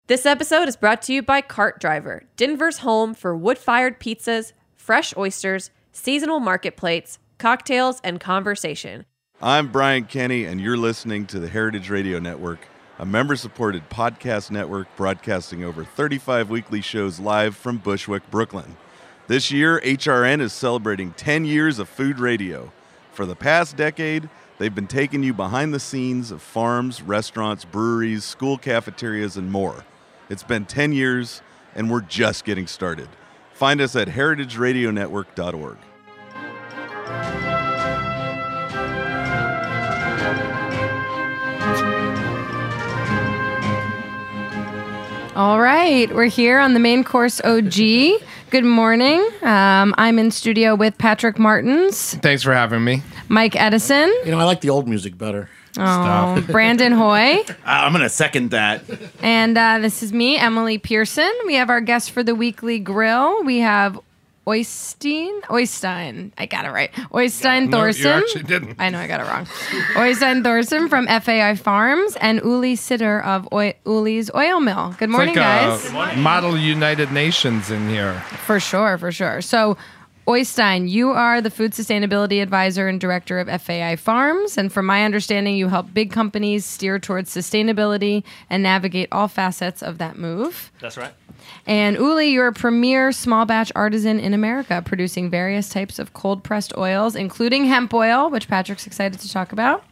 This episode is brought to you by Cart Driver, Denver's home for wood-fired pizzas, fresh oysters, seasonal market plates, cocktails, and conversation. I'm Brian Kenny, and you're listening to the Heritage Radio Network, a member-supported podcast network broadcasting over 35 weekly shows live from Bushwick, Brooklyn. This year, HRN is celebrating 10 years of food radio. For the past decade, they've been taking you behind the scenes of farms, restaurants, breweries, school cafeterias, and more. It's been 10 years, and we're just getting started. Find us at heritageradionetwork.org. All right, we're here on the Main Course OG. Good morning. I'm in studio with Patrick Martins. Thanks for having me. Mike Edison. You know, I like the old music better. Oh, Brandon Hoy. I'm going to second that. And this is me, Emily Pearson. We have our guest for the weekly grill. We have Oystein. I got it right. Oystein Thorsen. No, you actually didn't. I know I got it wrong. Oystein Thorsen from FAI Farms and Uli Sitter of Uli's Oil Mill. Good morning, guys. Good morning. Model United Nations in here. For sure. So, Oystein, you are the Food Sustainability Advisor and Director of FAI Farms, and from my understanding, you help big companies steer towards sustainability and navigate all facets of that move. That's right. And Uli, you're a premier small batch artisan in America, producing various types of cold-pressed oils, including hemp oil, which Patrick's excited to talk about.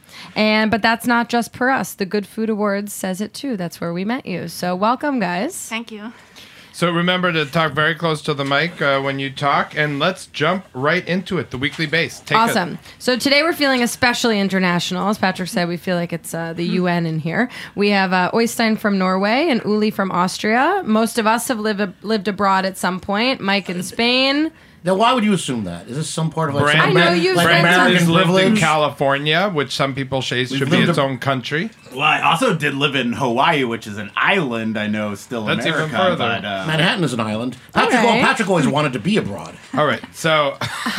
But that's not just per us. The Good Food Awards says it too. That's where we met you. So welcome, guys. Thank you. So remember to talk very close to the mic when you talk, and let's jump right into it, the weekly base. Awesome. So today we're feeling especially international. As Patrick said, we feel like it's the UN in here. We have Oystein from Norway and Uli from Austria. Most of us have lived abroad at some point. Mike in Spain. Now, why would you assume that? Is this some part of like Brandon, I know you've like been American lived in privilege? California, which some people say should be its own country. Well, I also did live in Hawaii, which is an island. I know still That's America. even further. But, Manhattan is an island. Patrick always wanted to be abroad. All right, so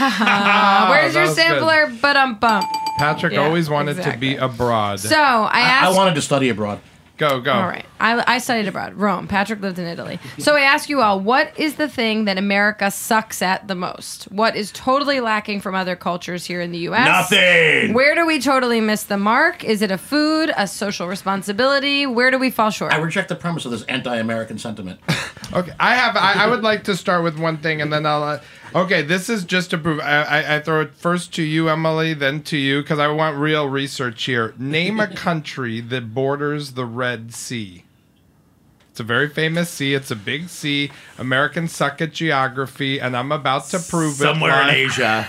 Where's your that was sampler? Bump. Patrick Yeah, always wanted exactly. to be abroad. So I asked. I wanted to study abroad. Go. All right. I studied abroad, Rome. Patrick lived in Italy. So I ask you all, what is the thing that America sucks at the most? What is totally lacking from other cultures here in the U.S.? Nothing. Where do we totally miss the mark? Is it a food, a social responsibility? Where do we fall short? I reject the premise of this anti-American sentiment. Okay, I would like to start with one thing, and then I'll. Okay, this is just to prove. I throw it first to you, Emily, then to you, because I want real research here. Name a country that borders the Red Sea. It's a very famous sea. It's a big sea. Americans suck at geography, and I'm about to prove Somewhere it. in Asia.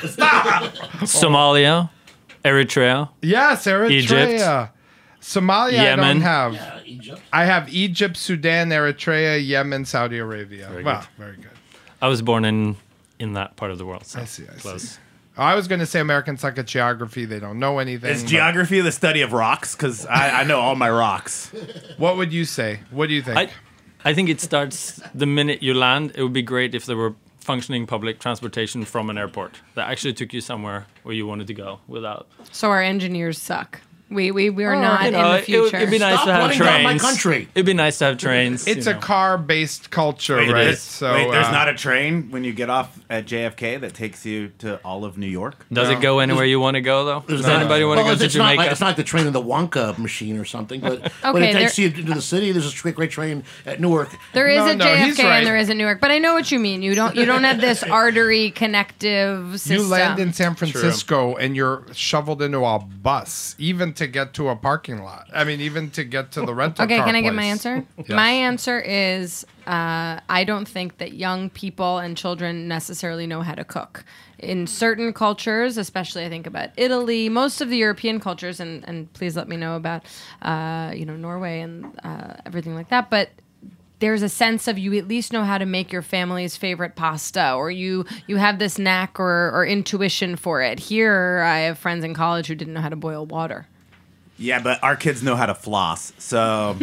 Somalia, Eritrea. Yes, Eritrea. Egypt. Somalia, Yemen. I don't have. Yeah, Egypt. I have Egypt, Sudan, Eritrea, Yemen, Saudi Arabia. Very Wow, good. very good. I was born in that part of the world. So I see. Close. I was going to say Americans suck at geography. They don't know anything. Is but geography the study of rocks? Because I know all my rocks. What would you say? What do you think? I think it starts the minute you land. It would be great if there were functioning public transportation from an airport that actually took you somewhere where you wanted to go without. So our engineers suck. We are not in the It future. would be nice Stop to have running down trains. my country. It'd be nice to have trains. It's a car-based culture, Wait, right? it is. So Wait, there's not a train when you get off at JFK that takes you to all of New York? Does it go anywhere you want to go, though? Does not- anybody want to go to it's not Jamaica? like, it's not like the train in the Wonka machine or something, but when Okay, it takes you into the city, there's a great train at Newark. There is No, a no, he's JFK right. and there is a Newark, but I know what you mean. You don't have this artery connective system. You land in San Francisco and you're shoveled into a bus, even to get to a parking lot. I mean, even to get to the rental Okay, car can I get place. my answer? Yes. My answer is I don't think that young people and children necessarily know how to cook. In certain cultures, especially I think about Italy, most of the European cultures, and please let me know about Norway and everything like that, but there's a sense of you at least know how to make your family's favorite pasta, or you have this knack or intuition for it. Here, I have friends in college who didn't know how to boil water. Yeah, but our kids know how to floss. So,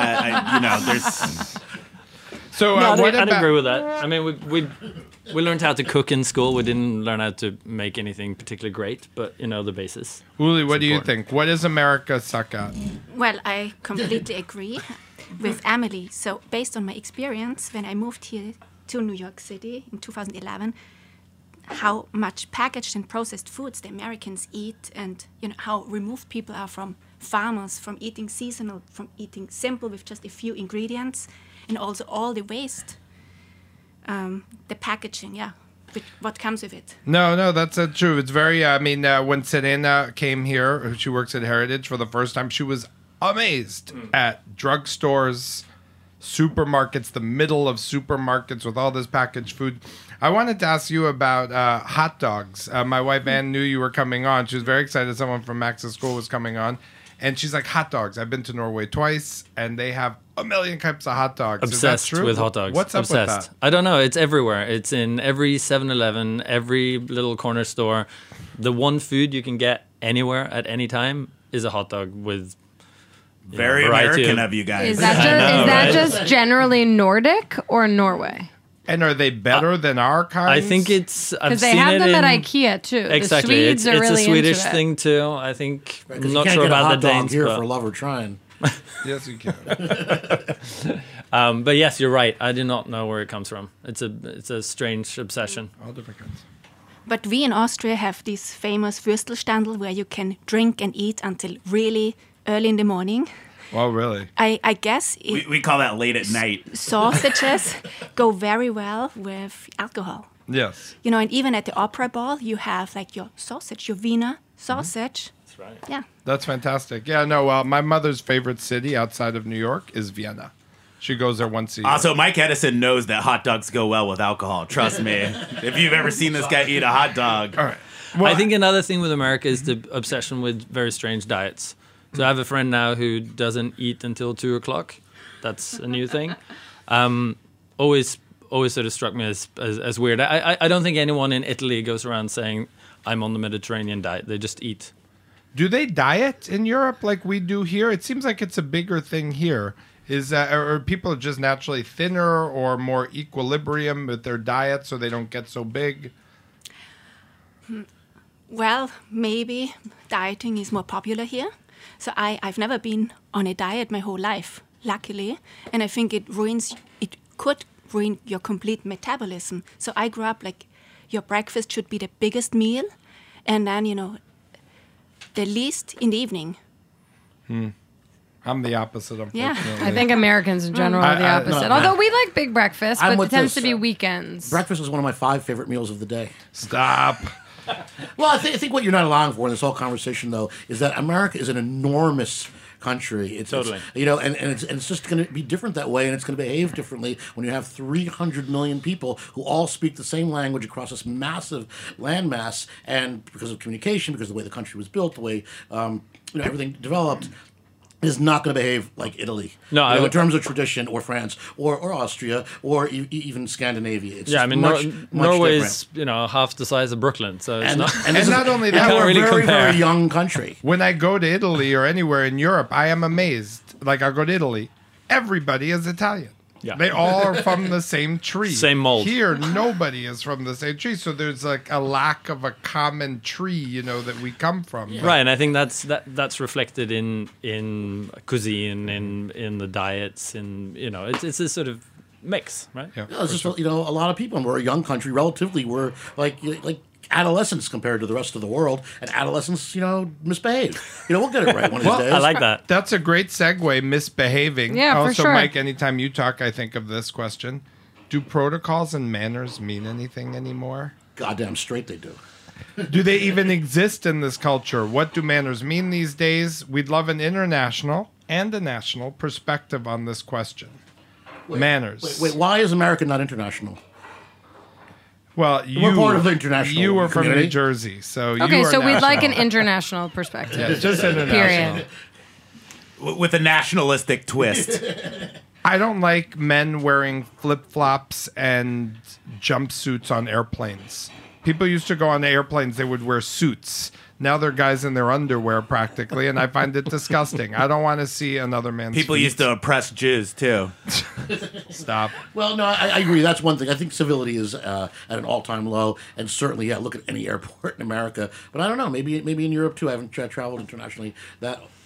there's... No, So I'd what about? agree with that. I mean, we learned how to cook in school. We didn't learn how to make anything particularly great, but the basis. Uli, what do you important. think? What does America suck at? Well, I completely agree. with Emily. So based on my experience, when I moved here to New York City in 2011, how much packaged and processed foods the Americans eat, and how removed people are from farmers, from eating seasonal, from eating simple with just a few ingredients, and also all the waste, the packaging, what comes with it. No, that's true. It's very, when Serena came here, she works at Heritage for the first time, she was amazed at drugstores, supermarkets, the middle of supermarkets with all this packaged food. I wanted to ask you about hot dogs. My wife Ann knew you were coming on. She was very excited someone from Max's school was coming on. And she's like, hot dogs. I've been to Norway twice, and they have a million types of hot dogs. Obsessed Is that true? with hot dogs. What's up Obsessed. with that? I don't know. It's everywhere. It's in every 7-Eleven, every little corner store. The one food you can get anywhere at any time is a hot dog with Very variety American of you guys. Is that just generally Nordic or Norway? And are they better than our kinds? I think it's. I've Because they seen have it them in, at IKEA too. Exactly. The Swedes It's are really a Swedish into it. thing too. I think. Right, I'm 'cause you not can't sure get a about hot the dog Danes, here but, for a lover trying. Yes, you can. but yes, you're right. I do not know where it comes from. It's a strange obsession. All different kinds. But we in Austria have this famous Würstelstandel where you can drink and eat until really early in the morning. Well, really? I guess We call that late at night. sausages go very well with alcohol. Yes. And even at the opera ball, you have like your sausage, your Wiener sausage. That's right. Yeah. That's fantastic. Yeah, no, well, my mother's favorite city outside of New York is Vienna. She goes there once a year. Also, Mike Edison knows that hot dogs go well with alcohol. Trust me. If you've ever seen this guy eat a hot dog. All right. Well, I think another thing with America is the obsession with very strange diets. So I have a friend now who doesn't eat until 2:00. That's a new thing. Always sort of struck me as weird. I don't think anyone in Italy goes around saying, I'm on the Mediterranean diet. They just eat. do they diet in Europe like we do here? It seems like it's a bigger thing here. Are people just naturally thinner or more equilibrium with their diet so they don't get so big? Well, maybe dieting is more popular here. So I've never been on a diet my whole life, luckily. And I think it could ruin your complete metabolism. So I grew up like your breakfast should be the biggest meal. And then, the least in the evening. I'm the opposite, unfortunately. I think Americans in general are the opposite. no, Although we like big breakfast, I'm but it with tends this. to be weekends. Breakfast is one of my 5 favorite meals of the day. Stop. Well, I think what you're not allowing for in this whole conversation, though, is that America is an enormous country. It's Totally. and it's just going to be different that way, and it's going to behave differently when you have 300 million people who all speak the same language across this massive landmass, and because of communication, because of the way the country was built, the way everything developed. Is not going to behave like Italy. No, in terms of tradition, or France, or Austria, or even Scandinavia. It's Yeah, I just mean, much Norway different. is half the size of Brooklyn, so it's And, not. and, this And is- not only and that, we're a really very, compare. very young country. When I go to Italy or anywhere in Europe, I am amazed. Like, I'll go to Italy. Everybody is Italian. Yeah. They all are from the same tree. Same mold. Here, nobody is from the same tree. So there's like a lack of a common tree, that we come from. But- Right, and I think that's reflected in cuisine, in the diets, it's a sort of mix, right? Yeah. It's just a lot of people, and we're a young country. Relatively, we're like adolescents compared to the rest of the world, and adolescents, misbehave. We'll get it right one of these days. I like that. That's a great segue, misbehaving. Yeah, for also, sure. Mike, anytime you talk, I think of this question. Do protocols and manners mean anything anymore? Goddamn straight they do. Do they even exist in this culture? What do manners mean these days? We'd love an international and a national perspective on this question. Manners. Wait, why is America not international? Well, We're part of the international You were from community. New Jersey, so you Okay, are so we'd like an national. international perspective. It's just international. Period. With a nationalistic twist. I don't like men wearing flip-flops and jumpsuits on airplanes. People used to go on airplanes, they would wear suits. Now they're guys in their underwear practically, and I find it disgusting. I don't want to see another man's People feet. used to oppress Jews, too. Stop. Well, no, I agree. That's one thing. I think civility is at an all-time low, and certainly, look at any airport in America. But I don't know. Maybe in Europe too. I haven't traveled internationally that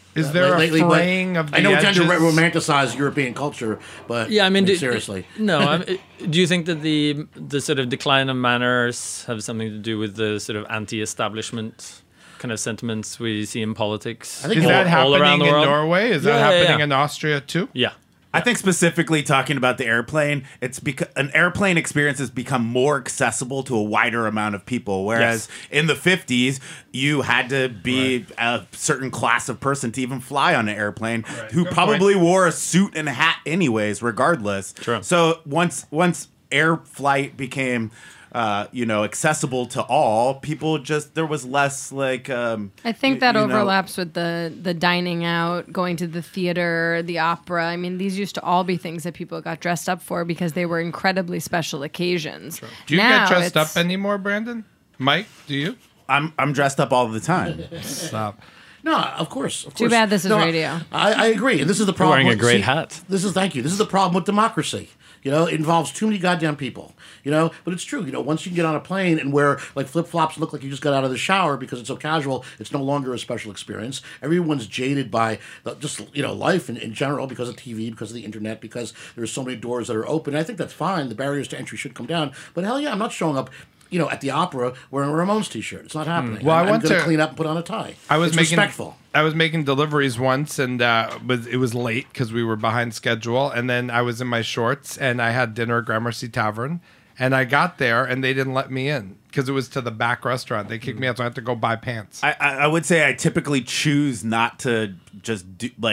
Is there lately, a but fraying of the I know we tend to edges? romanticize European culture, but Yeah, I mean, seriously. No, do you think that the sort of decline of manners have something to do with the sort of anti-establishment kind of sentiments we see in politics? I think Is that all around happening the in world? Norway? Is that Yeah, happening yeah. in Austria too? Yeah. I think specifically talking about the airplane, it's because an airplane experience has become more accessible to a wider amount of people. Whereas in the 50s, you had to be a certain class of person to even fly on an airplane, who Good probably wore a suit and hat anyways, regardless. True. So once air flight became accessible to all, people there was less like I think that overlaps with the dining out, going to the theater, the opera. I mean, these used to all be things that people got dressed up for because they were incredibly special occasions. Do you Now get dressed it's- up anymore, Brandon? Mike, do you? I'm dressed up all the time. Stop. No, of course. Too bad this is radio. I agree. And this is the problem. wearing a great See, hat. Thank you. This is the problem with democracy. It involves too many goddamn people. But it's true. Once you get on a plane and wear like flip flops, look like you just got out of the shower because it's so casual, it's no longer a special experience. Everyone's jaded by life in general because of TV, because of the internet, because there's so many doors that are open. And I think that's fine. The barriers to entry should come down. But hell yeah, I'm not showing up. At the opera wearing a Ramones t-shirt. It's not happening. Well, I I'm want going to- to clean up and put on a tie. I was making respectful. I was making deliveries once, and it was late because we were behind schedule. And then I was in my shorts, and I had dinner at Gramercy Tavern. And I got there, and they didn't let me in because it was to the back restaurant. They kicked me out, so I had to go buy pants. I would say I typically choose not to just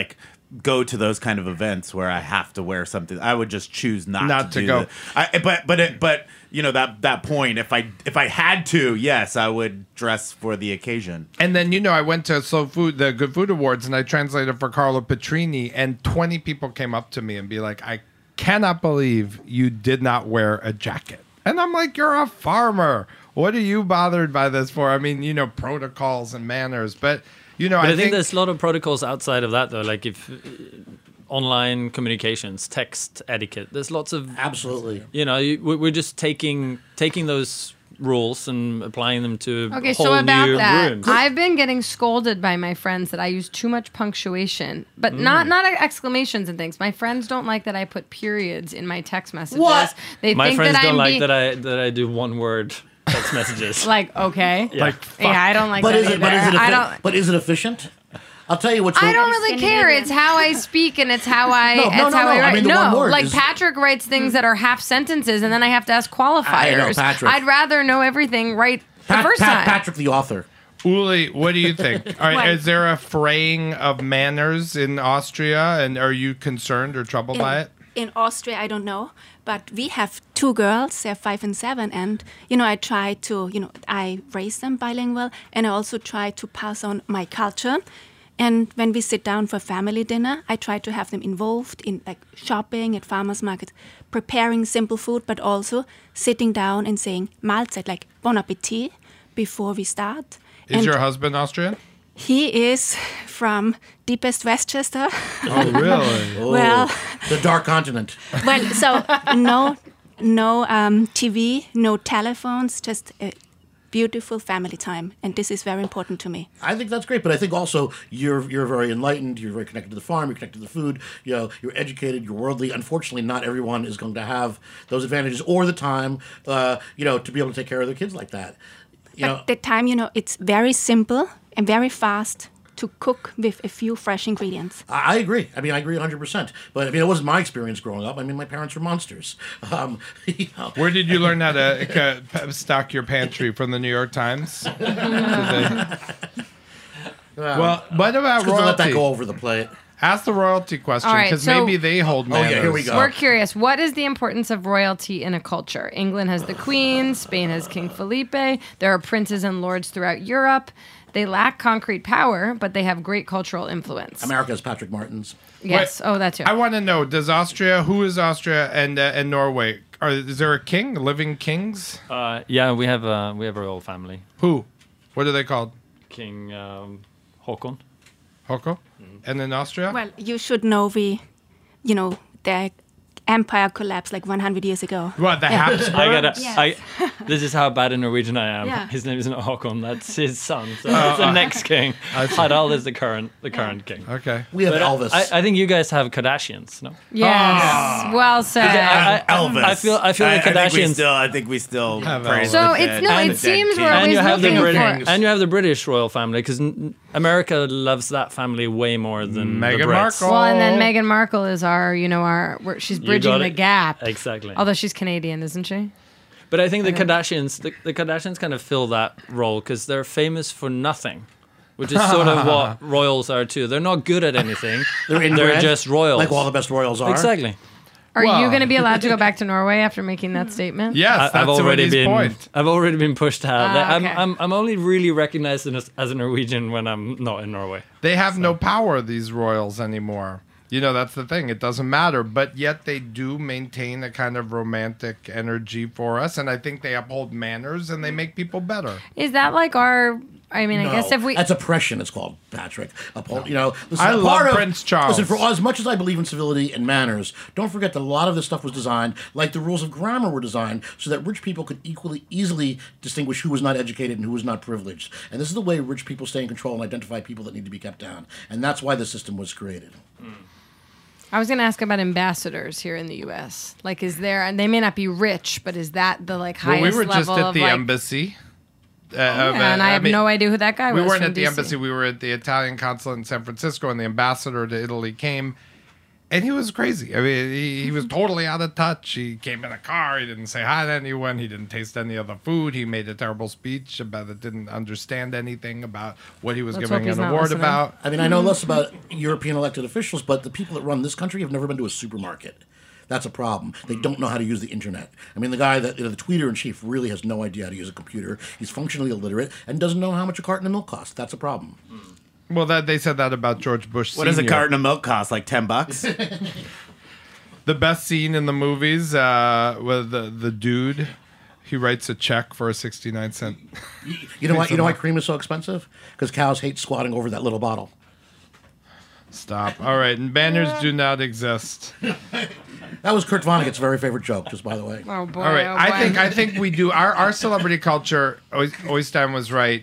go to those kind of events where I have to wear something. I would just choose not to go. But that point, if I had to, yes, I would dress for the occasion. And then, I went to the Good Food Awards, and I translated for Carlo Petrini, and 20 people came up to me and be like, I cannot believe you did not wear a jacket. And I'm like, you're a farmer. What are you bothered by this for? I mean, protocols and manners. But, I think there's a lot of protocols outside of that, though. Like if online communications, text etiquette, there's lots of... Absolutely. We're just taking those rules and applying them to Okay, a whole so about new that, room. I've been getting scolded by my friends that I use too much punctuation, but not exclamations and things. My friends don't like that I put periods in my text messages. What? They My think friends that don't I'm like being, that I do one word text messages. like okay, Yeah. yeah, I don't like But that is it? either. I don't. But is it efficient? I'll tell you what's. I don't really care. It's how I speak and it's how I. No, it's how no. I I write. mean, the one word like is- Patrick writes things that are half sentences, and then I have to ask qualifiers. I know, Patrick. I'd rather know everything right the first time. Patrick, the author. Uli, what do you think? What? Is there a fraying of manners in Austria, and are you concerned or troubled by it? In Austria, I don't know, but we have two girls, they're 5 and 7, and, I try to, I raise them bilingual, and I also try to pass on my culture. And when we sit down for family dinner, I try to have them involved in like shopping at farmers markets, preparing simple food, but also sitting down and saying Mahlzeit, like bon appetit, before we start. Is And your husband Austrian? he is from deepest Westchester. Oh, really? Well, The Dark Continent. so no TV, no telephones, just a beautiful family time, and this is very important to me. I think that's great, but I think also you're very enlightened. You're very connected to the farm. You're connected to the food. You're educated. You're worldly. Unfortunately, not everyone is going to have those advantages or the time, to be able to take care of their kids like that. But the time, it's very simple and very fast to cook with a few fresh ingredients. I agree. I agree 100%. But it wasn't my experience growing up. My parents were monsters. Where did you learn how to stock your pantry? From the New York Times? Well, what about Because let that royalty? go over the plate. Ask the royalty question, All right, because so- maybe they hold Oh, yeah, manners. here we go. We're curious. What is the importance of royalty in a culture? England has the Queen. Spain has King Felipe. There are princes and lords throughout Europe. They lack concrete power, but they have great cultural influence. America's Patrick Martins. Yes. Wait, Oh, that too. I want to know, who is Austria and Norway? Is there a king, living kings? Yeah, we have a royal family. Who? What are they called? King Håkon. Hoko? And in Austria? Well, you should know the empire collapsed like 100 years ago. What, the Habsburgs? I gotta. Yes. This is how bad in Norwegian I am. Yeah. His name is not Håkon. That's his son. So that's the next king. Harald is the current king. Okay. We have But Elvis. I think you guys have Kardashians, no? Yes. Well said. Elvis. I feel like Kardashians. I think we still Have praise Elvis. So the it's dead- no. the It dead seems king. we're And you always have the looking for. and you have the British royal family because America loves that family way more than Meghan the Brits. Markle. Well, and then Meghan Markle is our, she's bridging got the it. gap. Exactly. Although she's Canadian, isn't she? But I think the Kardashians kind of fill that role because they're famous for nothing, which is sort of what royals are too. They're not good at anything. They're inbred, just royals. like all the best royals are. Exactly. Are Well- you going to be allowed to go back to Norway after making that statement? Yes, that's Woody's point. I've already been pushed out. Okay. I'm only really recognized as a Norwegian when I'm not in Norway. They have no power, these royals, anymore. You know, that's the thing. It doesn't matter. But yet they do maintain a kind of romantic energy for us. And I think they uphold manners and they make people better. Is that like our? I mean, No, I guess if we. that's oppression. It's called, Patrick. Listen, I a love part of- Prince Charles. Listen, for as much as I believe in civility and manners, don't forget that a lot of this stuff was designed, like the rules of grammar were designed, so that rich people could easily distinguish who was not educated and who was not privileged. And this is the way rich people stay in control and identify people that need to be kept down. And that's why the system was created. I was going to ask about ambassadors here in the U.S. Like, is there? And they may not be rich, but is that the Well, highest we were level just at of the like? embassy. And I have no idea who that guy We was. weren't from at the DC. embassy. We were at the Italian consulate in San Francisco, and the ambassador to Italy came, and he was crazy. I mean, he was totally out of touch. He came in a car. He didn't say hi to anyone. He didn't taste any of the food. He made a terrible speech about it. Didn't understand anything about what he was Let's giving hope he's an not award listening. about. I mean, I know less about European elected officials, but the people that run this country have never been to a supermarket. That's a problem. They don't know how to use the internet. I mean, the guy that, the tweeter in chief really has no idea how to use a computer. He's functionally illiterate and doesn't know how much a carton of milk costs. That's a problem. Well, they said that about George Bush. What does a Sr. carton of milk cost? Like $10? The best scene in the movies with the dude. He writes a check for a 69-cent. You know why? You know why cream is so expensive? Because cows hate squatting over that little bottle. Stop. All right, and banners do not exist. That was Kurt Vonnegut's very favorite joke, just by the way. Oh boy! All right, oh, I boy. think we do our celebrity culture. Oystein was right.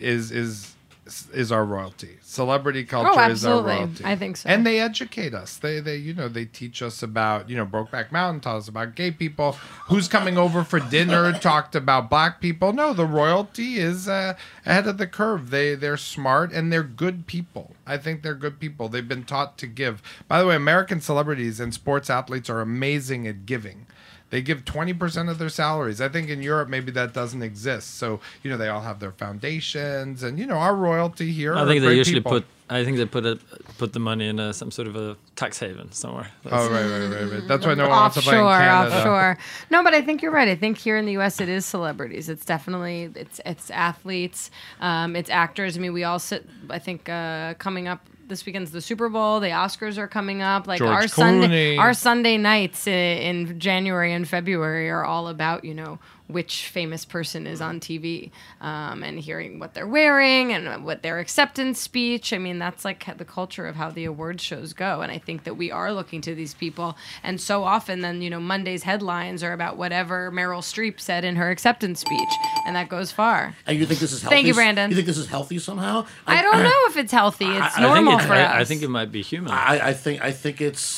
Is our royalty. Celebrity culture is our absolutely. royalty. I think so. And they educate us. They they teach us about Brokeback Mountain, taught us about gay people. Who's coming over for dinner? Talked about black people. No, the royalty is ahead of the curve. They're smart and they're good people. I think they're good people. They've been taught to give. By the way, American celebrities and sports athletes are amazing at giving. They give 20% of their salaries. I think in Europe maybe that doesn't exist. So they all have their foundations, and our royalty here. I think are they great usually people. put the money in some sort of a tax haven somewhere. Oh right. That's why no one wants to play in offshore, Canada. offshore. No, but I think you're right. I think here in the U.S. it is celebrities. It's definitely it's athletes, it's actors. I mean, we all sit. I think coming up this weekend's the Super Bowl. The Oscars are coming up. Like George our Clooney. Sunday nights in January and February are all about which famous person is on TV and hearing what they're wearing and what their acceptance speech. I mean, that's like the culture of how the awards shows go. And I think that we are looking to these people. And so often then, Monday's headlines are about whatever Meryl Streep said in her acceptance speech. And that goes far. And you think this is healthy? Thank you, Brandon. You think this is healthy somehow? I don't know if it's healthy. It's normal for us. I think it might be human. I think it's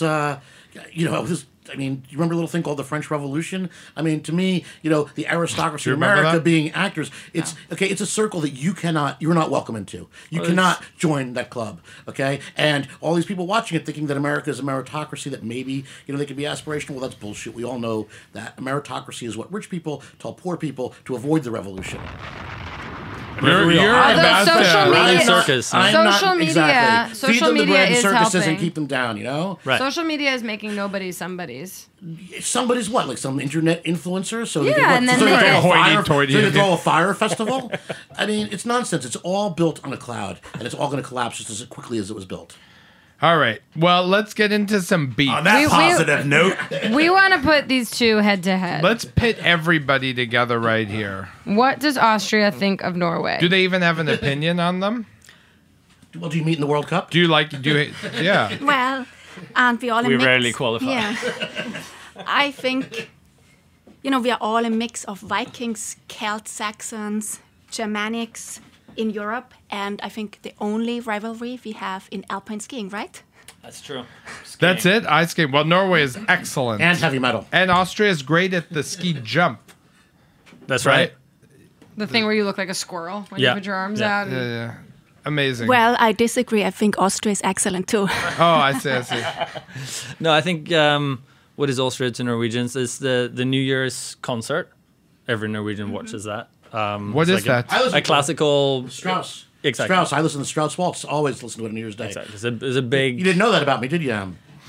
I mean, you remember a little thing called the French Revolution? I mean, to me, the aristocracy Do you of remember America that? being actors, it's a circle that you're not welcome into. You cannot join that club, okay? And all these people watching it thinking that America is a meritocracy, that maybe, they could be aspirational. Well, that's bullshit. We all know that meritocracy is what rich people tell poor people to avoid the revolution. You're Although ambassador. social media- circus. Social media- Exactly. social Feed them the media bread and is circuses and helping. keep them down, Right. Social media is making nobody somebody's. Somebody's what? Like some internet influencer? So Yeah, they can, and then so they they get- can throw a fire, Hoity-toity. so they can throw a fire festival? I mean, it's nonsense. It's all built on a cloud, and it's all going to collapse just as quickly as it was built. All right. Well, let's get into some beef. On that positive note, We want to put these two head to head. Let's pit everybody together right here. What does Austria think of Norway? Do they even have an opinion on them? Well, do you meet in the World Cup? Yeah. Well, aren't we all a We mix? rarely qualify. Yeah. I think, we are all a mix of Vikings, Celts, Saxons, Germanics in Europe, and I think the only rivalry we have in alpine skiing, right? That's true. That's it. Ice skating. Well, Norway is excellent, And heavy metal. and Austria is great at the ski jump. That's Right? right. The thing where you look like a squirrel when Yeah. you put your arms Yeah. out. Yeah. Amazing. Well, I disagree. I think Austria is excellent too. Oh, I see. No, I think what is Austria to Norwegians is the New Year's concert. Every Norwegian watches that. What it's is like that? I listen A to classical. Strauss. Exactly. Strauss. I listen to Strauss Waltz. Always listen to it on New Year's Day. Exactly. It's a big. You didn't know that about me, did you?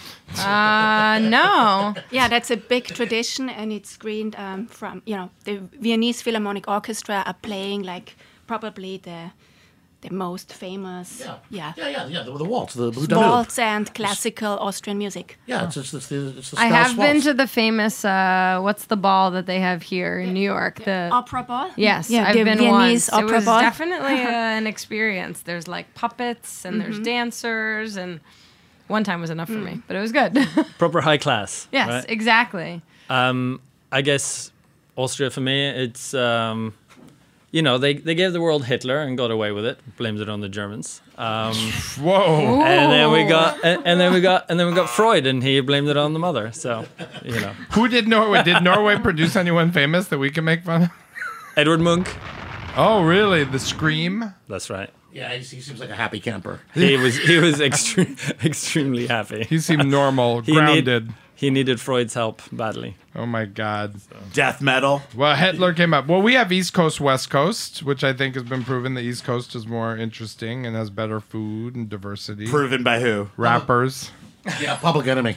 No. Yeah, that's a big tradition, and it's screened from, the Viennese Philharmonic Orchestra are playing like probably the most famous, Yeah. The waltz, the Blue Danube. waltz and classical Austrian music. Yeah, it's the Strauss I have been waltz. to the famous, what's the ball that they have here in New York? The Opera ball? Yes, Yeah, I've the been Viennese once. opera it was ball. definitely an experience. There's like puppets and there's dancers, and one time was enough for me, but it was good. Proper high class. Yes, right? exactly. I guess Austria for me, it's they gave the world Hitler and got away with it. Blamed it on the Germans. Whoa. And then we got and then we got Freud, and he blamed it on the mother. So Who did Norway? Did Norway produce anyone famous that we can make fun of? Edward Munch. Oh, really? The Scream? That's right. Yeah, he seems like a happy camper. He was extremely happy. He seemed normal, grounded. He needed Freud's help badly. Oh my God. Death metal. Well, Hitler came up. Well, we have East Coast, West Coast, which I think has been proven the East Coast is more interesting and has better food and diversity. Proven by who? Rappers. Yeah, Public Enemy.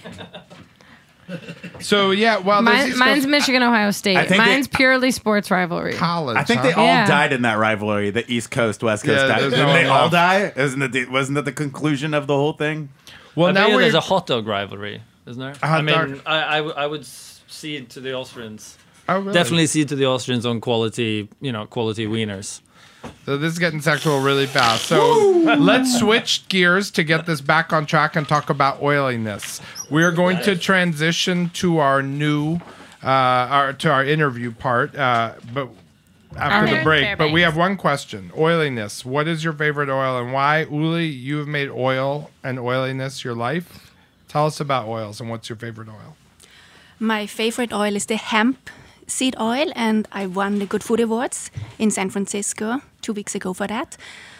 So, yeah, well, there's Mine, East mine's Coast Michigan, Ohio State. I think Mine's purely sports rivalry. college. I think huh? they all Yeah. died in that rivalry. The East Coast, West Coast Yeah, died. there's Didn't no they one all left. die? Wasn't that the conclusion of the whole thing? Well, I now bet you we're there's a hot dog rivalry, isn't there? hot I mean, dog. I would cede to the Austrians. Oh, really? Definitely cede to the Austrians on quality wieners. So this is getting sexual really fast. So let's switch gears to get this back on track and talk about oiliness. We're going to transition to our new, our interview part, but after the break. But we have one question: oiliness. What is your favorite oil and why? Uli, you have made oil and oiliness your life. Tell us about oils and what's your favorite oil. My favorite oil is the hemp seed oil, and I won the Good Food Awards in San Francisco 2 weeks ago for that.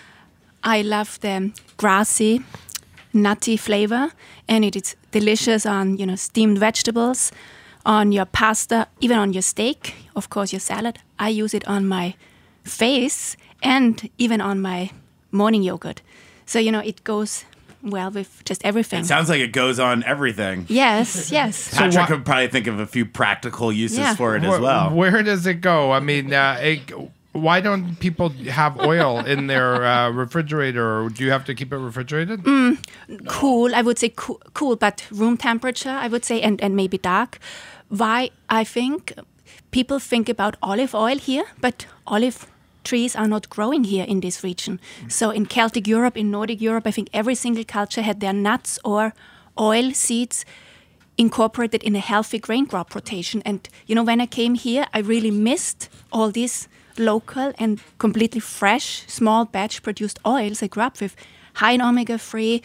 I love the grassy, nutty flavor, and it is delicious on steamed vegetables, on your pasta, even on your steak, of course your salad. I use it on my face and even on my morning yogurt. So it goes well with just everything. It sounds like it goes on everything. Yes. Patrick could probably think of a few practical uses for it as well. Where does it go? I mean, why don't people have oil in their refrigerator? Or do you have to keep it refrigerated? Cool, I would say cool, but room temperature, I would say, and maybe dark. Why? I think people think about olive oil here, but olive trees are not growing here in this region. So in Celtic Europe, in Nordic Europe, I think every single culture had their nuts or oil seeds incorporated in a healthy grain crop rotation. And when I came here, I really missed all these local and completely fresh, small batch produced oils I grew up with. High in omega-3,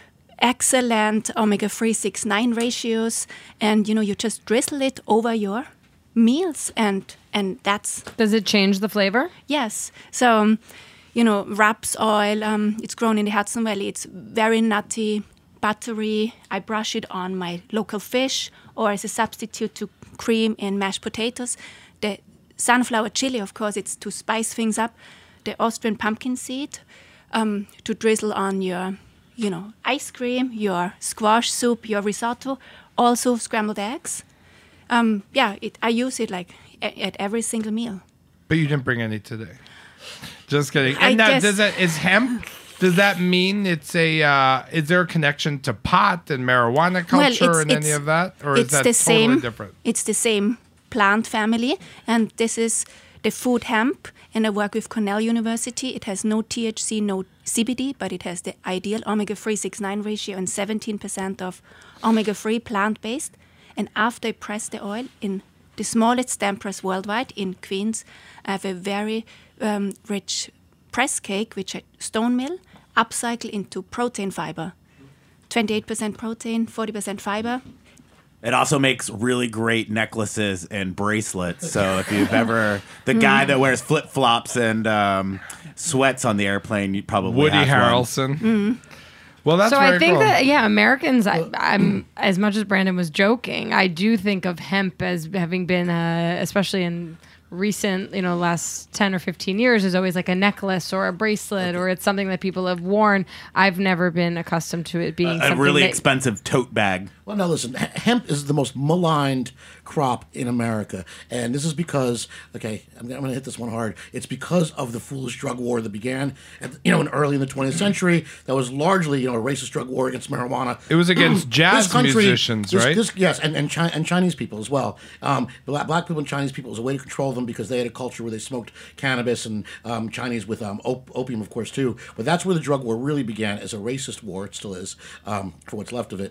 excellent omega-3 6-9 ratios, and you just drizzle it over your meals, and that's Does it change the flavor? yes. So raps oil, it's grown in the Hudson Valley. It's very nutty, buttery. I brush it on my local fish or as a substitute to cream in mashed potatoes. The sunflower chili, of course, it's to spice things up. The Austrian pumpkin seed to drizzle on your ice cream, your squash soup, your risotto, also scrambled eggs. I use it like at every single meal. But you didn't bring any today. Just kidding. I And now, guess- is hemp? Does that mean it's a? Is there a connection to pot and marijuana culture and any of that, or is it's that the totally same, different? It's the same plant family, and this is the food hemp. And I work with Cornell University. It has no THC, no CBD, but it has the ideal omega-3 6-9 ratio and 17% of omega-3 plant-based. And after I press the oil in the smallest stamp press worldwide in Queens, I have a very rich press cake, which I stone mill, upcycle into protein fiber. 28% protein, 40% fiber. It also makes really great necklaces and bracelets. So if you've ever the guy that wears flip flops and sweats on the airplane, you probably Woody have Harrelson. Well, that's So very I think cool. that Americans. I'm as much as Brandon was joking. I do think of hemp as having been, especially in recent, last 10 or 15 years, is always like a necklace or a bracelet, or it's something that people have worn. I've never been accustomed to it being a something really that, expensive tote bag. Well, now listen, hemp is the most maligned crop in America. And this is because, okay, I'm going to hit this one hard. It's because of the foolish drug war that began, early in the 20th century. That was largely, a racist drug war against marijuana. It was against jazz musicians, right? Yes, and Chinese people as well. Black people and Chinese people was a way to control them because they had a culture where they smoked cannabis, and Chinese with opium, of course, too. But that's where the drug war really began, as a racist war. It still is, for what's left of it.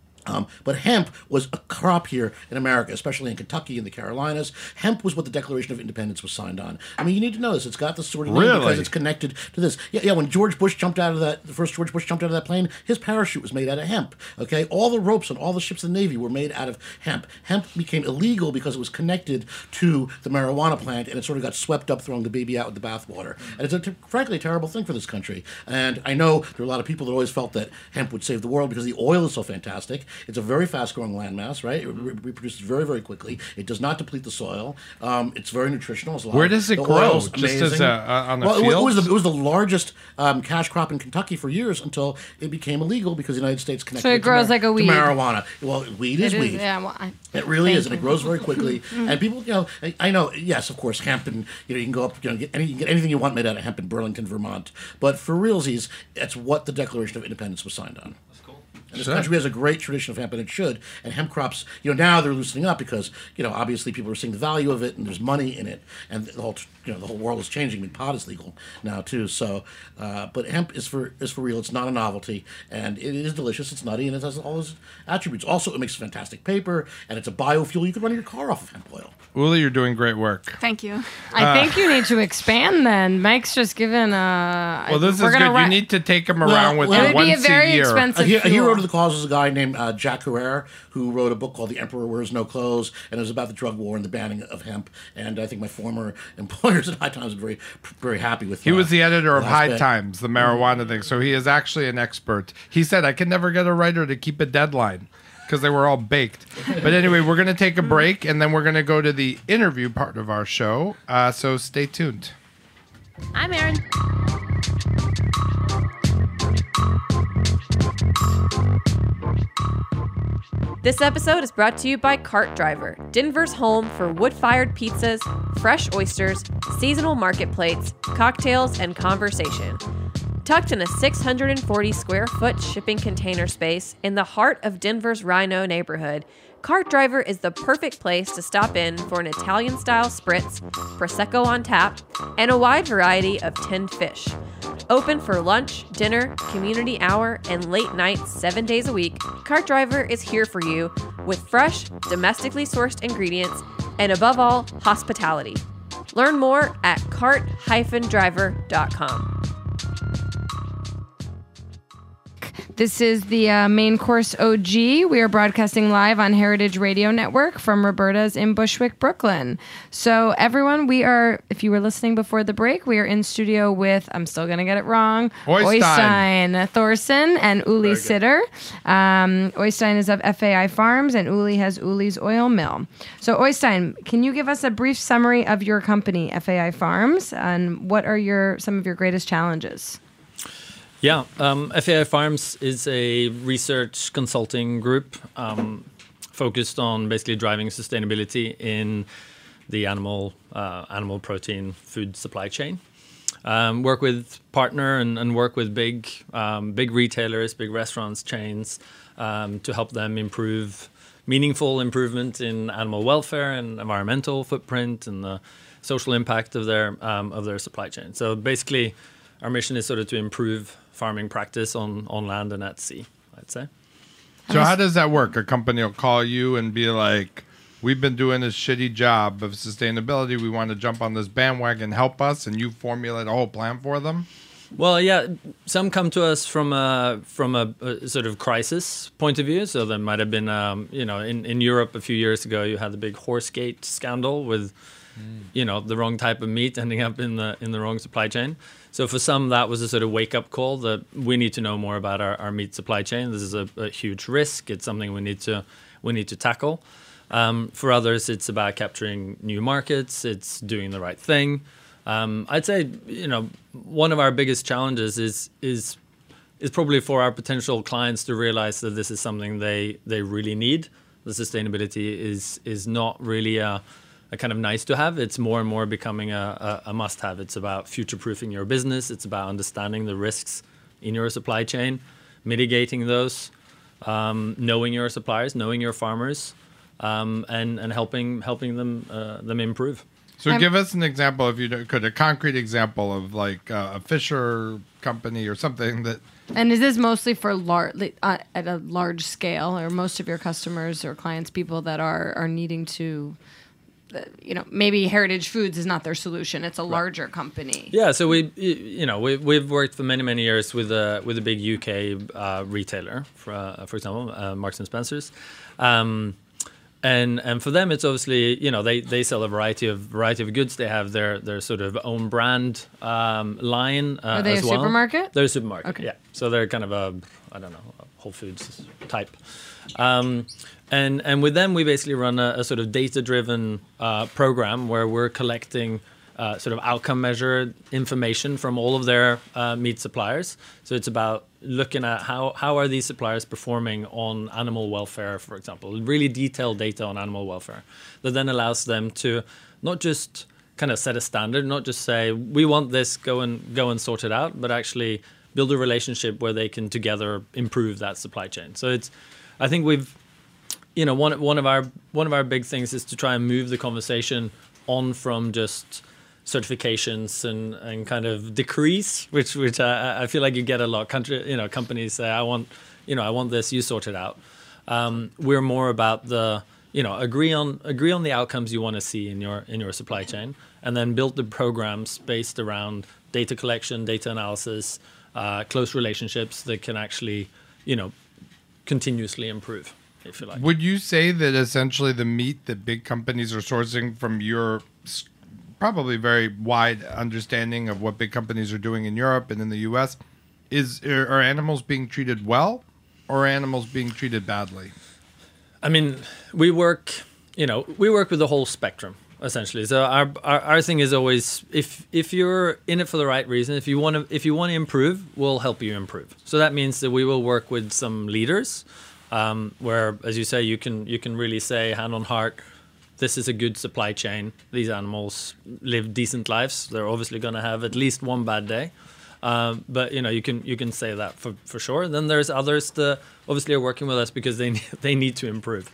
But hemp was a crop here in America, especially in Kentucky and the Carolinas. Hemp was what the Declaration of Independence was signed on. I mean, you need to know this. It's got this sort of name because it's connected to this. Yeah. When George Bush jumped out of the first George Bush jumped out of that plane, his parachute was made out of hemp. Okay, all the ropes on all the ships in the Navy were made out of hemp. Hemp became illegal because it was connected to the marijuana plant, and it sort of got swept up, throwing the baby out with the bathwater. And it's frankly a terrible thing for this country. And I know there are a lot of people that always felt that hemp would save the world because the oil is so fantastic. It's a very fast-growing landmass, right? It reproduces very, very quickly. It does not deplete the soil. It's very nutritional. Where does it grow? Just as on the field? It was the largest cash crop in Kentucky for years until it became illegal because the United States connected So it grows like a weed. to marijuana. Well, weed is weed. Yeah, well, It really is, and it grows very quickly. And people, I know, yes, of course, hemp, and you can go up, get you can get anything you want made out of hemp in Burlington, Vermont. But for realsies, that's what the Declaration of Independence was signed on. And this country has a great tradition of hemp, and it should. And hemp crops, now they're loosening up because, obviously people are seeing the value of it, and there's money in it, and the whole world is changing. I mean, pot is legal now too. So, but hemp is for real. It's not a novelty, and it is delicious. It's nutty, and it has all those attributes. Also, it makes fantastic paper, and it's a biofuel. You could run your car off of hemp oil. Uli, you're doing great work. Thank you. I think you need to expand then. Mike's just given a... Well, this is good. You need to take him around with you it would be a once very a year. expensive A hero fuel. to the cause is a guy named Jack Herrera, who wrote a book called The Emperor Wears No Clothes, and it was about the drug war and the banning of hemp. And I think my former employers at High Times were very, very happy with that. He was the editor of High bit. Times, the marijuana thing, so he is actually an expert. He said, I could never get a writer to keep a deadline because they were all baked. But anyway, we're going to take a break, and then we're going to go to the interview part of our show, so stay tuned. I'm Erin. This episode is brought to you by Cart Driver, Denver's home for wood-fired pizzas, fresh oysters, seasonal market plates, cocktails, and conversation. Tucked in a 640-square-foot shipping container space in the heart of Denver's Rhino neighborhood, Cart Driver is the perfect place to stop in for an Italian-style spritz, Prosecco on tap, and a wide variety of tinned fish. Open for lunch, dinner, community hour, and late nights 7 days a week, Cart Driver is here for you with fresh, domestically sourced ingredients and, above all, hospitality. Learn more at cart-driver.com. This is the Main Course OG. We are broadcasting live on Heritage Radio Network from Roberta's in Bushwick, Brooklyn. So everyone, we are, if you were listening before the break, we are in studio with, I'm still going to get it wrong, Oystein Thorsen and Uli Sitter. Oystein is of FAI Farms and Uli has Uli's Oil Mill. So Oystein, can you give us a brief summary of your company, FAI Farms, and what are some of your greatest challenges? Yeah, FAI Farms is a research consulting group focused on basically driving sustainability in the animal protein food supply chain. Work with partner and work with big retailers, big restaurants, chains to help them improve meaningful improvement in animal welfare and environmental footprint and the social impact of their supply chain. So basically, our mission is sort of to improve farming practice on land and at sea, I'd say. So how does that work? A company will call you and be like, we've been doing this shitty job of sustainability. We want to jump on this bandwagon, help us, and you formulate a whole plan for them? Well, yeah, some come to us from a sort of crisis point of view. So there might have been, in Europe a few years ago, you had the big Horsegate scandal with, the wrong type of meat ending up in the wrong supply chain. So for some, that was a sort of wake-up call that we need to know more about our meat supply chain. This is a huge risk. It's something we need to tackle. For others, it's about capturing new markets. It's doing the right thing. I'd say, one of our biggest challenges is probably for our potential clients to realize that this is something they really need. The sustainability is not really a kind of nice to have. It's more and more becoming a must have. It's about future-proofing your business. It's about understanding the risks in your supply chain, mitigating those, knowing your suppliers, knowing your farmers, and helping them improve. So give us an example, if you could, a concrete example of like a Fisher company or something that. And is this mostly for at a large scale, or most of your customers or clients, people that are needing to, maybe Heritage Foods is not their solution; it's a larger company. Yeah, so we've worked for many years with a big UK retailer, for example, Marks and Spencers. And for them, it's obviously, they sell a variety of goods. They have their sort of own brand line. Are they as a well. Supermarket? They're a supermarket. Okay. Yeah. So they're kind of a Whole Foods type. And with them, we basically run a sort of data-driven program where we're collecting sort of outcome measured information from all of their meat suppliers. So it's about looking at how are these suppliers performing on animal welfare, for example, really detailed data on animal welfare that then allows them to not just kind of set a standard, not just say, we want this, go and sort it out, but actually build a relationship where they can together improve that supply chain. So I think we've, one of our big things is to try and move the conversation on from just certifications and kind of decrees, which I feel like you get a lot. Companies say, I want this, you sort it out. We're more about the, agree on the outcomes you want to see in your supply chain, and then build the programs based around data collection, data analysis, close relationships that can actually, continuously improve, if you like. Would you say that essentially the meat that big companies are sourcing from your probably very wide understanding of what big companies are doing in Europe and in the US, are animals being treated well, or are animals being treated badly? I mean, we work with the whole spectrum, essentially. So our thing is always, if you're in it for the right reason, if you want to improve, we'll help you improve. So that means that we will work with some leaders, where, as you say, you can really say, hand on heart, this is a good supply chain. These animals live decent lives. They're obviously going to have at least one bad day, but you can say that for sure. Then there's others that obviously are working with us because they need to improve.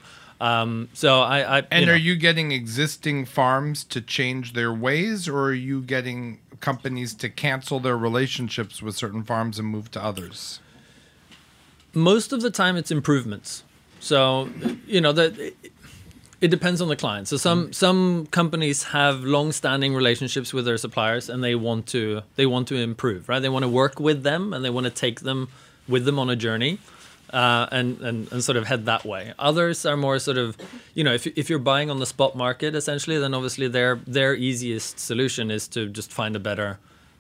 Are you getting existing farms to change their ways, or are you getting companies to cancel their relationships with certain farms and move to others? Most of the time, it's improvements. So it depends on the client. So some companies have long-standing relationships with their suppliers, and they want to improve, right? They want to work with them, and they want to take them with them on a journey, and sort of head that way. Others are more sort of, if you're buying on the spot market, essentially, then obviously their easiest solution is to just find a better,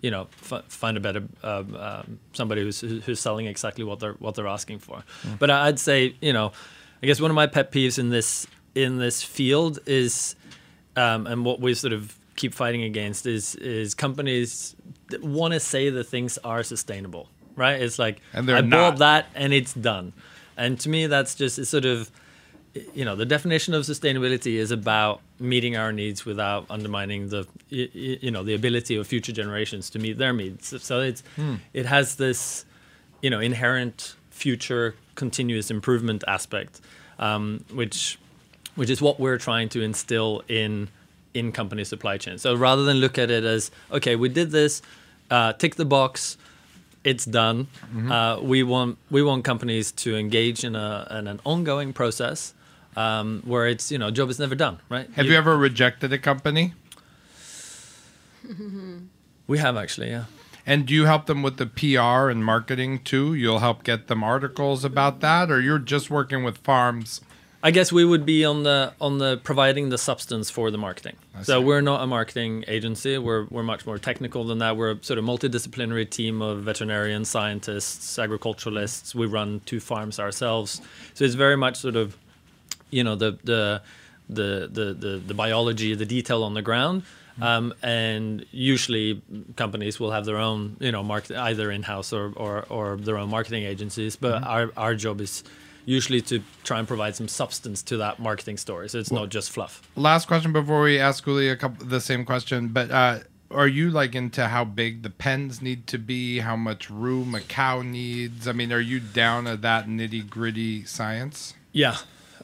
somebody who's selling exactly what they're asking for. But I'd say, I guess one of my pet peeves in this field is, and what we sort of keep fighting against is companies that want to say that things are sustainable, right? It's like, I bought that and it's done. And to me, that's just sort of, the definition of sustainability is about meeting our needs without undermining the ability of future generations to meet their needs. So it has this, inherent future continuous improvement aspect, which is what we're trying to instill in company supply chain. So rather than look at it as, okay, we did this, tick the box, it's done. We want companies to engage in an ongoing process where it's job is never done, right? Have you ever rejected a company? We have actually, yeah. And do you help them with the PR and marketing too? You'll help get them articles about that, or you're just working with farms? I guess we would be on the providing the substance for the marketing. So we're not a marketing agency. We're much more technical than that. We're a sort of multidisciplinary team of veterinarians, scientists, agriculturalists. We run 2 farms ourselves. So it's very much sort of, the biology, the detail on the ground. And usually companies will have their own, market either in-house or their own marketing agencies. But our job is usually to try and provide some substance to that marketing story. So it's not just fluff. Last question before we ask Uli the same question. But are you like into how big the pens need to be, how much room a cow needs? I mean, are you down at that nitty-gritty science? Yeah.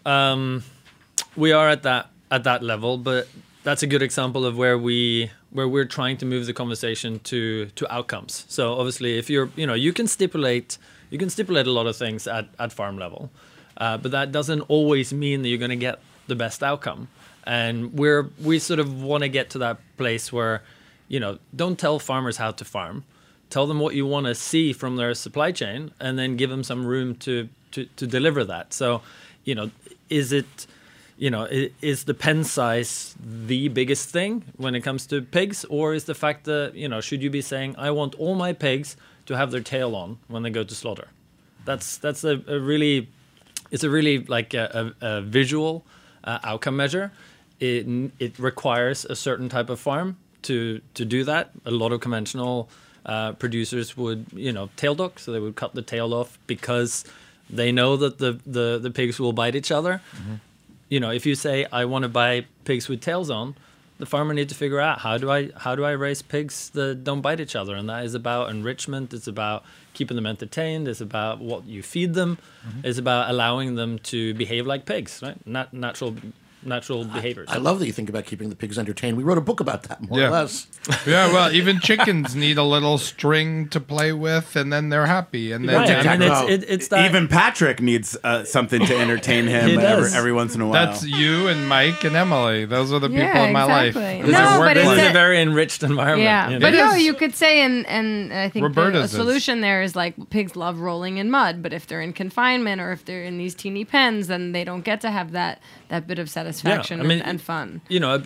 We are at that level, but that's a good example of where we're trying to move the conversation to outcomes. So obviously, if you can stipulate a lot of things at farm level, but that doesn't always mean that you're going to get the best outcome. And we sort of want to get to that place where, don't tell farmers how to farm, tell them what you want to see from their supply chain, and then give them some room to deliver that. So, is the pen size the biggest thing when it comes to pigs, or is the fact that, should you be saying, I want all my pigs to have their tail on when they go to slaughter? That's a really like a visual outcome measure. It requires a certain type of farm to do that. A lot of conventional producers would tail dock, so they would cut the tail off because they know that the pigs will bite each other. If you say I want to buy pigs with tails on, the farmer needs to figure out how do I raise pigs that don't bite each other, and that is about enrichment. It's about keeping them entertained. It's about what you feed them. It's about allowing them to behave like pigs, right? Not natural behaviors. I love that you think about keeping the pigs entertained. We wrote a book about that, more or less. Yeah, well, even chickens need a little string to play with, and then they're happy. And then right. I mean, it's that. Even Patrick needs something to entertain him every once in a while. That's you and Mike and Emily. Those are the people in my life. This is a very enriched environment. Yeah, but you could say, and I think the solution there is like pigs love rolling in mud, but if they're in confinement or if they're in these teeny pens, then they don't get to have that bit of satisfaction and fun.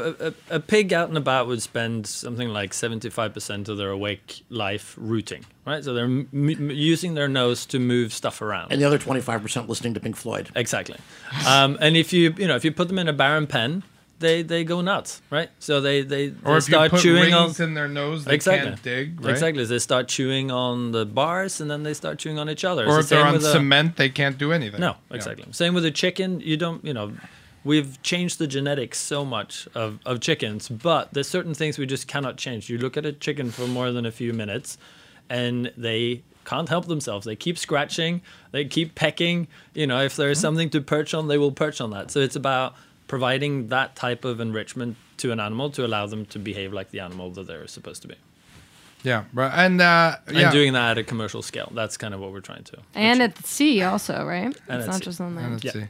A pig out and about would spend something like 75% of their awake life rooting, right? So they're using their nose to move stuff around. And the other 25% listening to Pink Floyd. Exactly. And if you put them in a barren pen, they go nuts, right? So they start chewing rings in their nose, they can't dig, right? Exactly. They start chewing on the bars, and then they start chewing on each other. Or if they're on cement, they can't do anything. No, exactly. Yeah. Same with a chicken. You don't, we've changed the genetics so much of chickens, but there's certain things we just cannot change. You look at a chicken for more than a few minutes, and they can't help themselves. They keep scratching, they keep pecking. If there's something to perch on, they will perch on that. So it's about providing that type of enrichment to an animal to allow them to behave like the animal that they're supposed to be. Yeah, right. And doing that at a commercial scale. That's kind of what we're trying to. And at the sea also, right? And it's not just on land. Yeah.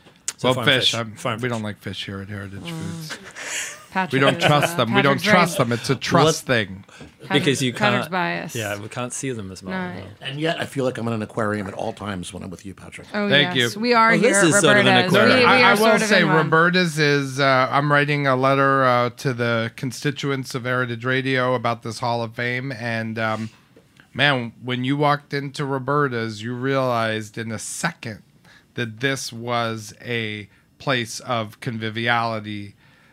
So well, fish. We don't like fish here at Heritage Foods. Patrick we don't trust them. We don't trust them. It's a trust thing. Because you can't. Patrick's bias. Yeah, we can't see them as much. No. And yet, I feel like I'm in an aquarium at all times when I'm with you, Patrick. Oh, Thank you. We are here at This is sort of an Roberta's. aquarium. I will say Roberta's is, I'm writing a letter to the constituents of Heritage Radio about this Hall of Fame. And, man, when you walked into Roberta's, you realized in a second that this was a place of conviviality,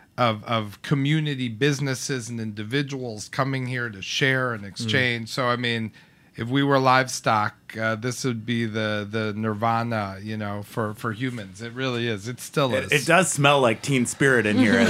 of community businesses and individuals coming here to share and exchange. So, I mean, if we were livestock, this would be the nirvana, for humans. It really is. It still is. It does smell like Teen Spirit in here as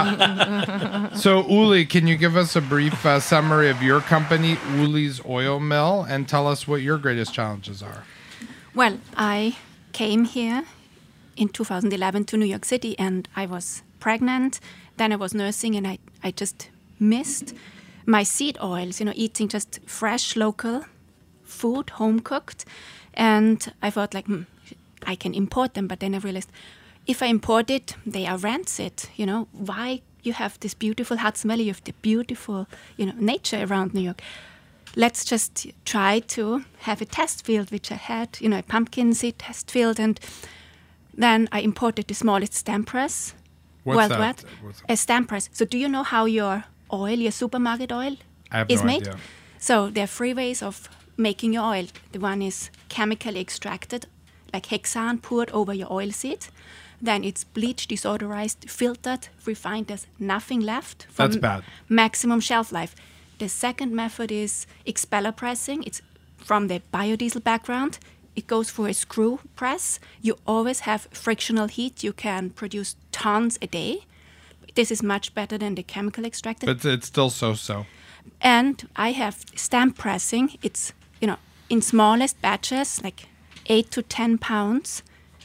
well. So, Uli, can you give us a brief summary of your company, Uli's Oil Mill, and tell us what your greatest challenges are? Well, I came here in 2011 to New York City, and I was pregnant. Then I was nursing, and I just missed my seed oils, eating just fresh local food, home cooked, and I thought like, I can import them, but then I realized if I import it, they are rancid. Why you have this beautiful Hudson Valley, you have the beautiful, nature around New York. Let's just try to have a test field, which I had, a pumpkin seed test field, and then I imported the smallest stamp press worldwide. A stamp press. So do you know how your oil, your supermarket oil, I have is no made? idea. So there are 3 ways of making your oil. The one is chemically extracted, like hexane poured over your oil seed. Then it's bleached, deodorized, filtered, refined. There's nothing left from That's bad. maximum shelf life. The second method is expeller pressing. It's from the biodiesel background. It goes through a screw press. You always have frictional heat. You can produce tons a day. This is much better than the chemical extracted. But it's still so. And I have stamp pressing. It's, in smallest batches, like 8 to 10 pounds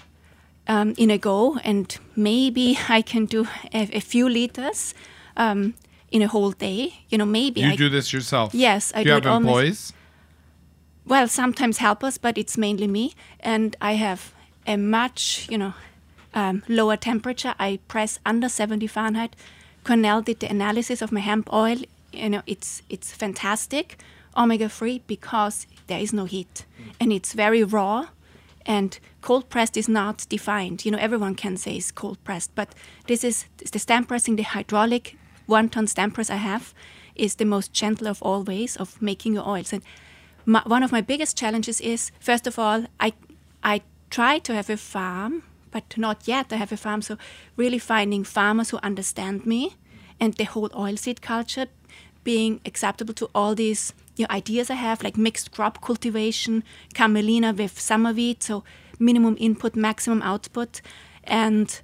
in a go. And maybe I can do a few liters in a whole day. Maybe You do this yourself? Yes, I do. You do have it almost. employees? Well, sometimes helpers, but it's mainly me. And I have a much, lower temperature. I press under 70 Fahrenheit. Cornell did the analysis of my hemp oil. It's fantastic, omega-3, because there is no heat. And it's very raw. And cold pressed is not defined. Everyone can say it's cold pressed. But this is the stamp pressing, the hydraulic 1-ton stamp press I have is the most gentle of all ways of making your oils. And one of my biggest challenges is, first of all, I try to have a farm, but not yet I have a farm. So really finding farmers who understand me and the whole oilseed culture, being acceptable to all these ideas I have, like mixed crop cultivation, camelina with summer wheat, so minimum input, maximum output, and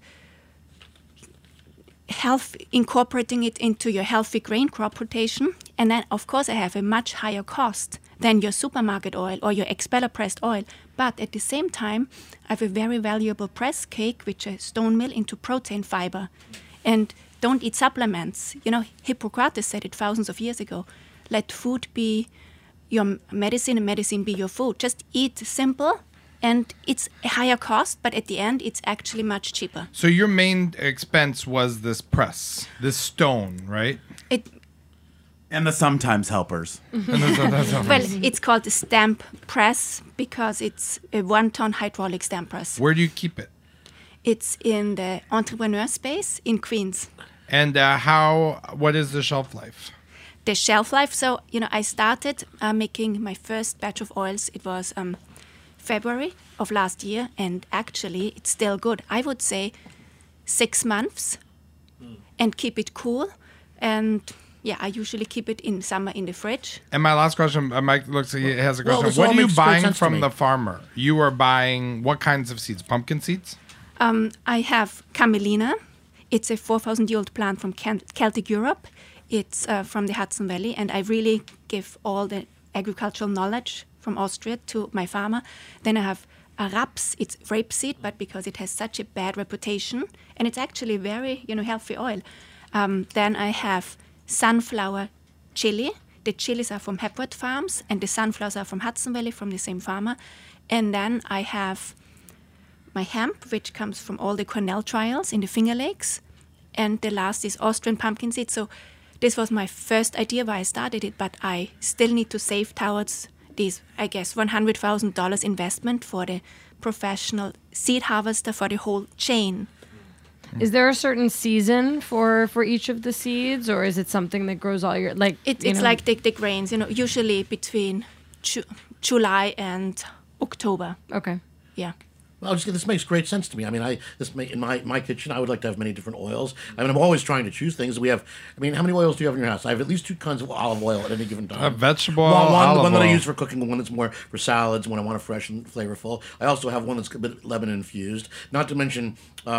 incorporating it into your healthy grain crop rotation. And then, of course, I have a much higher cost than your supermarket oil or your expeller pressed oil. But at the same time, I have a very valuable press cake, which I stone mill into protein fiber. And don't eat supplements. Hippocrates said it thousands of years ago. Let food be your medicine and medicine be your food. Just eat simple. And it's a higher cost, but at the end, it's actually much cheaper. So your main expense was this press, this stone, right? And the sometimes helpers. Well, it's called a stamp press because it's a 1-ton hydraulic stamp press. Where do you keep it? It's in the entrepreneur space in Queens. And what is the shelf life? The shelf life, so, I started making my first batch of oils. It was February of last year, and actually it's still good. I would say 6 months and keep it cool. And I usually keep it in summer in the fridge. And my last question, Mike looks like he has a question. this What all are you makes great buying sense to from me. the farmer? You are buying what kinds of seeds? Pumpkin seeds? I have camelina. It's a 4,000-year-old plant from Celtic Europe. It's from the Hudson Valley, and I really give all the agricultural knowledge from Austria to my farmer. Then I have a raps. It's rapeseed, but because it has such a bad reputation, and it's actually very, healthy oil. Then I have sunflower chili. The chilies are from Hepworth Farms, and the sunflowers are from Hudson Valley, from the same farmer. And then I have my hemp, which comes from all the Cornell trials in the Finger Lakes. And the last is Austrian pumpkin seed. So this was my first idea why I started it, but I still need to save towards this, I guess, $100,000 investment for the professional seed harvester for the whole chain. Is there a certain season for each of the seeds, or is it something that grows all year? It's like the grains, usually between July and October. Okay. Yeah. Well, this makes great sense to me. I mean, in my kitchen, I would like to have many different oils. I mean, I'm always trying to choose things. How many oils do you have in your house? I have at least 2 kinds of olive oil at any given time. Vegetable one that I oil. use for cooking, one that's more for salads, when I want it fresh and flavorful. I also have one that's a bit lemon infused. Not to mention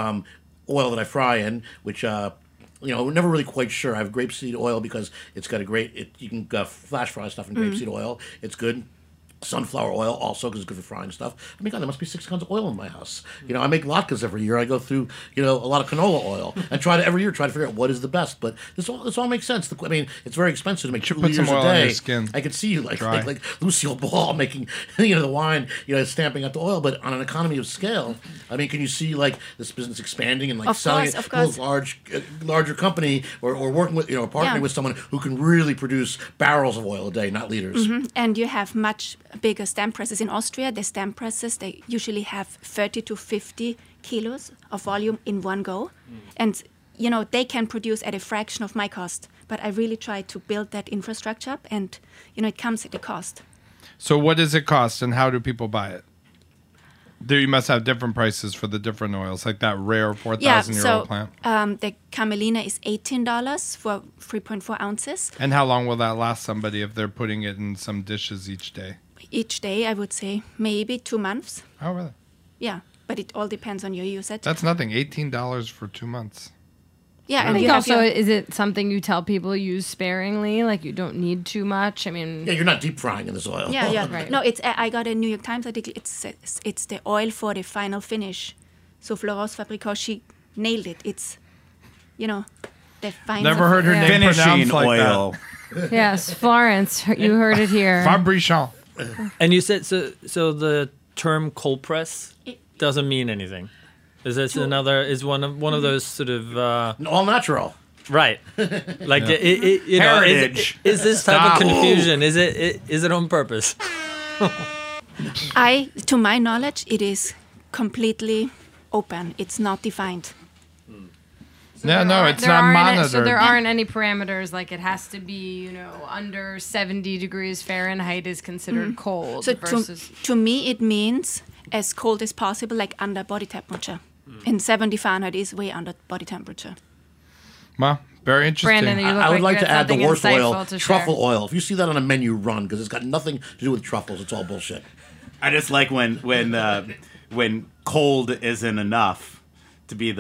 oil that I fry in, which we're never really quite sure. I have grapeseed oil because it's got you can flash fry stuff in grapeseed oil. It's good. Sunflower oil also, because it's good for frying stuff. I mean, God, there must be 6 tons of oil in my house. I make latkes every year. I go through, a lot of canola oil and every year try to figure out what is the best. But this all makes sense. I mean, it's very expensive to make 2 put some liters oil a on day. your skin. I can see you like Lucille Ball making, the wine, stamping out the oil. But on an economy of scale, I mean, can you see this business expanding and selling it to a larger company or working with, partnering with someone who can really produce barrels of oil a day, not liters. Mm-hmm. And you have much bigger stamp presses. In Austria, the stamp presses, they usually have 30 to 50 kilos of volume in one go. And, they can produce at a fraction of my cost. But I really try to build that infrastructure up and, it comes at a cost. So what does it cost and how do people buy it? There you must have different prices for the different oils, like that rare 4,000-year-old plant. The Camelina is $18 for 3.4 ounces. And how long will that last somebody if they're putting it in some dishes each day? Each day, I would say maybe 2 months. Oh, really? Yeah, but it all depends on your usage. That's nothing. $18 for 2 months. Yeah, I and think you also, have is it something you tell people use sparingly? Like you don't need too much? I mean... Yeah, you're not deep frying in this oil. Yeah. Right. No, I got a New York Times article. It's the oil for the final finish. So Florence Fabricant, she nailed it. It's, the final... Never heard her name Finishing pronounced like oil. that. Yes, Florence, you heard it here. Fabricant. And you said so the term cold press doesn't mean anything. Is this one of those sort of all natural. right? Like Heritage. Is this type of confusion? Is it on purpose? To my knowledge, it is completely open. It's not defined. It's not monitored. So there aren't any parameters like it has to be, under 70 degrees Fahrenheit is considered cold. So versus to me, it means as cold as possible, like under body temperature. And 70 Fahrenheit is way under body temperature. Well, very interesting. Brandon, you look I would like you to had add the something worst oil, insightful to truffle share. oil. If you see that on a menu, run, because it's got nothing to do with truffles. It's all bullshit. I just like when cold isn't enough to be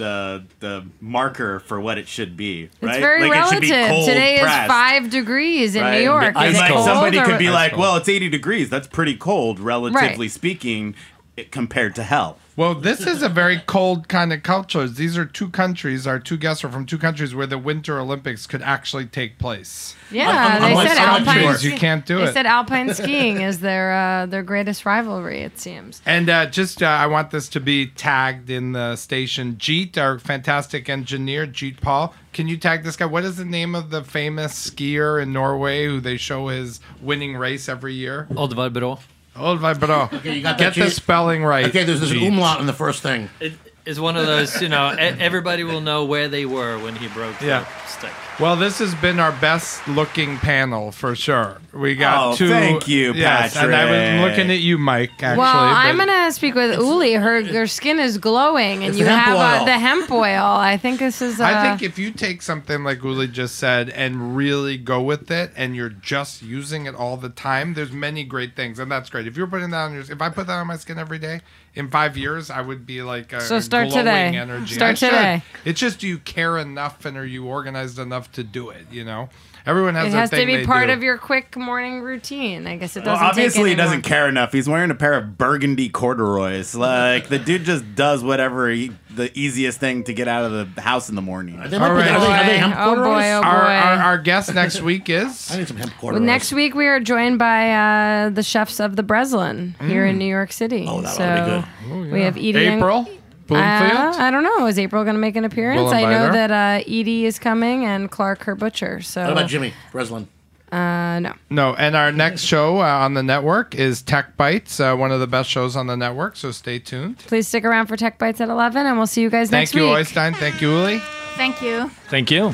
the marker for what it should be. Right? It's very like relative. It should be cold Today pressed, is 5 degrees in right? New York. And Is it like cold somebody or- could be like, cold. well, it's 80 degrees. That's pretty cold, relatively Right. speaking, compared to hell. Well, this is a very cold kind of culture. These are 2 countries. Our 2 guests are from 2 countries where the Winter Olympics could actually take place. Yeah, they Unlike said some alpine. countries, you can't do They it. said alpine skiing is their greatest rivalry. It seems. And I want this to be tagged in the station. Jeet, our fantastic engineer, Jeet Paul. Can you tag this guy? What is the name of the famous skier in Norway who they show his winning race every year? Oddvar Brå. Oddvar Brå. Okay, you got Get that, the Jeet? spelling right. Okay, there's an Jeet. umlaut in the first thing. It is one of those, everybody will know where they were when he broke the stick. Well, this has been our best looking panel for sure. We got Oh, 2. thank you, yes, and I was Patrick. looking at you, Mike. Actually, Well, I'm but- gonna speak with Uli. Her skin is glowing, and It's you the hemp have oil. the hemp oil. I think this is. I think if you take something like Uli just said and really go with it, and you're just using it all the time, there's many great things, and that's great. If you're putting that on if I put that on my skin every day, in 5 years, I would be like a So start glowing today. energy. Start I should. today. It's just, do you care enough, and are you organized enough to do it? Everyone has it their has thing to be they part do. of your quick morning routine. I guess it Well, doesn't. obviously, take he doesn't anymore. care enough. He's wearing a pair of burgundy corduroys. Like, the dude just does whatever the easiest thing to get out of the house in the morning. They might All be- right. are they hemp Oh boy! corduroys? Oh boy! Our guest next week is. I need some hemp Well, corduroys. next week we are joined by the chefs of the Breslin here in New York City. Oh, that so ought to be we have Edie. and- April Bloomfield. I don't know. Is April going to make an appearance? We'll I invite know her. that Edie is coming and Clark, her butcher. So What about Jimmy Breslin? no. No, and our next show on the network is Tech Bites, one of the best shows on the network. So stay tuned. Please stick around for Tech Bites at 11, and we'll see you guys Thank next you, week. Oystein. Thank you, Uli. Thank you. Thank you.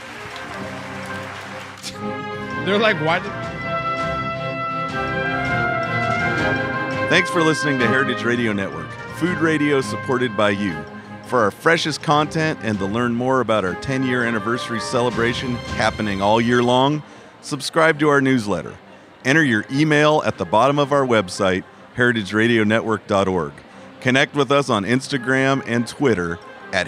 They're like, what? Thanks for listening to Heritage Radio Network, food radio supported by you. For our freshest content and to learn more about our 10-year anniversary celebration happening all year long, subscribe to our newsletter. Enter your email at the bottom of our website, heritageradionetwork.org. Connect with us on Instagram and Twitter at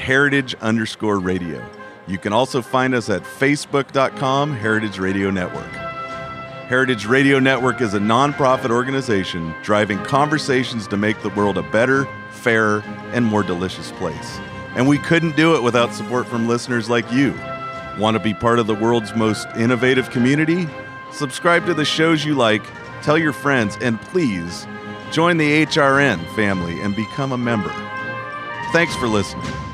heritage_radio. You can also find us at facebook.com/Heritage Radio Network. Heritage Radio Network is a nonprofit organization driving conversations to make the world a better, fairer, and more delicious place. And we couldn't do it without support from listeners like you. Want to be part of the world's most innovative community? Subscribe to the shows you like, tell your friends, and please join the HRN family and become a member. Thanks for listening.